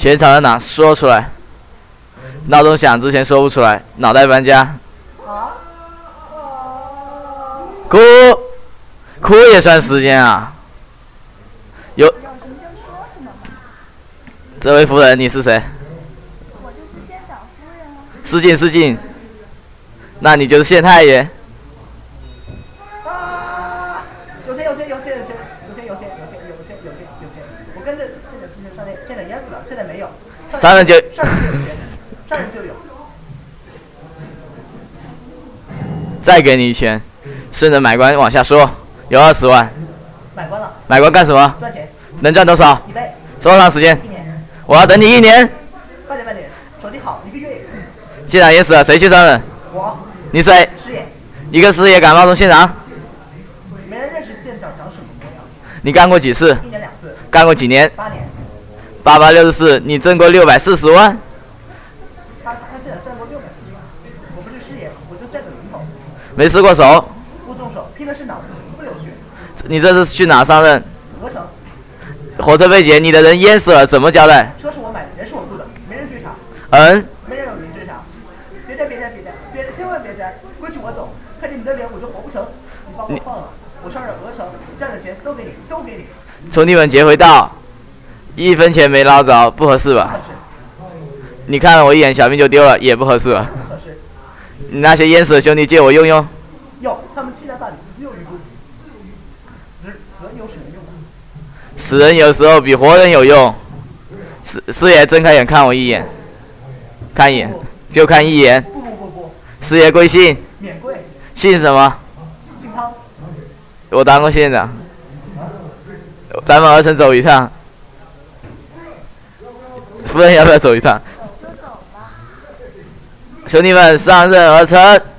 全场在哪？说出来。闹钟响之前说不出来，脑袋搬家。哭，哭也算时间啊。有。这位夫人，你是谁？ 我就是县长夫人啊。 失敬失敬。那你就是县太爷。 有钱！我跟着县长之前上县长淹死了，现在没有。 上任就有。再给你一拳，顺着买官往下说，有20万。 买官了。 买官干什么？ 赚钱。 能赚多少 ？1倍。 多长时间 ？1年。 我要等你1年。 快点，手机好，1个月也行。 县长淹死了，谁去上任？ 我。 你谁？ 师爷。 一个师爷敢冒充县长？ 没人认识县长长什么模样。 你干过几次 ？1年2次。 干过几年 ？8年。 8864，你挣过640万。 他现在挣过640万。我不是师爷，我就占个名头。 没失过手。 不动手，拼的是脑子，自由学。 你这是去哪上任？ 鹅城。 火车被劫，你的人淹死了，怎么交代？ 车是我买的，人是我雇的，没人追查。没人有人追查。别摘，千万别摘，规矩我懂。看见你的脸我就活不成。你把我放了，我上任鹅城，赚的钱都给你。 兄弟们劫回道，1分钱没捞着，不合适吧？ 不合适。 你看了我一眼，小命就丢了，也不合适吧？ 不合适。 你那些淹死的兄弟借我用用。 他们欺男霸女，死有余辜。死人有什么用啊？ 死人有时候比活人有用。师爷睁开眼看我一眼，看一眼就看一眼。 不。 师爷贵姓？ 免贵。 姓什么？ 姓汤。 我当过县长。咱们鹅城走一趟。夫人要不要走一趟？ 就走吧。 兄弟们，上任鹅城。